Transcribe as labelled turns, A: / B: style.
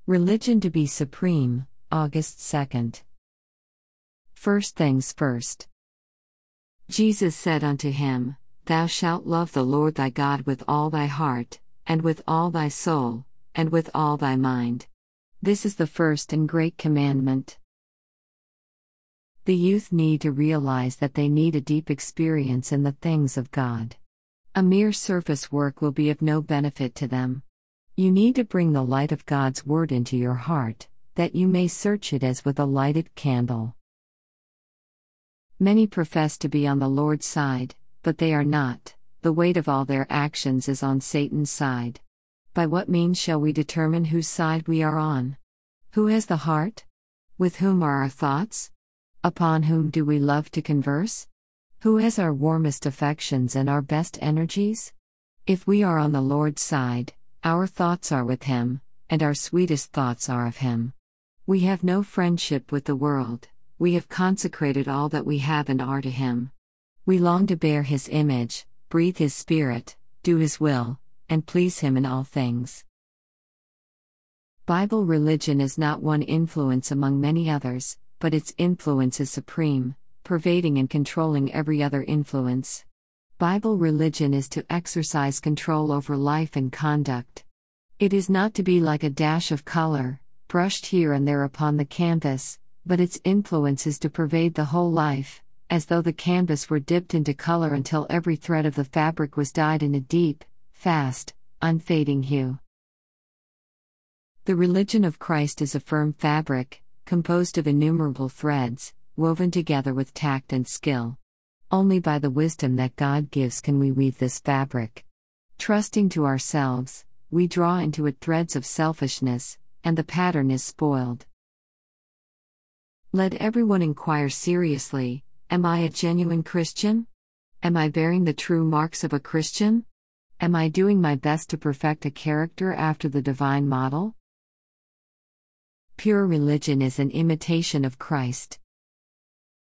A: Religion to be supreme, August 2nd. First things first. Jesus said unto him, Thou shalt love the Lord thy God with all thy heart, and with all thy soul, and with all thy mind. This is the first and great commandment. The youth need to realize that they need a deep experience in the things of God. A mere surface work will be of no benefit to them. You need to bring the light of God's Word into your heart, that you may search it as with a lighted candle. Many profess to be on the Lord's side, but they are not. The weight of all their actions is on Satan's side. By what means shall we determine whose side we are on? Who has the heart? With whom are our thoughts? Upon whom do we love to converse? Who has our warmest affections and our best energies? If we are on the Lord's side, our thoughts are with Him, and our sweetest thoughts are of Him. We have no friendship with the world, we have consecrated all that we have and are to Him. We long to bear His image, breathe His Spirit, do His will, and please Him in all things. Bible religion is not one influence among many others, but its influence is supreme, pervading and controlling every other influence. Bible religion is to exercise control over life and conduct. It is not to be like a dash of color, brushed here and there upon the canvas, but its influence is to pervade the whole life, as though the canvas were dipped into color until every thread of the fabric was dyed in a deep, fast, unfading hue. The religion of Christ is a firm fabric, composed of innumerable threads, woven together with tact and skill. Only by the wisdom that God gives can we weave this fabric. Trusting to ourselves, we draw into it threads of selfishness, and the pattern is spoiled. Let everyone inquire seriously, am I a genuine Christian? Am I bearing the true marks of a Christian? Am I doing my best to perfect a character after the divine model? Pure religion is an imitation of Christ.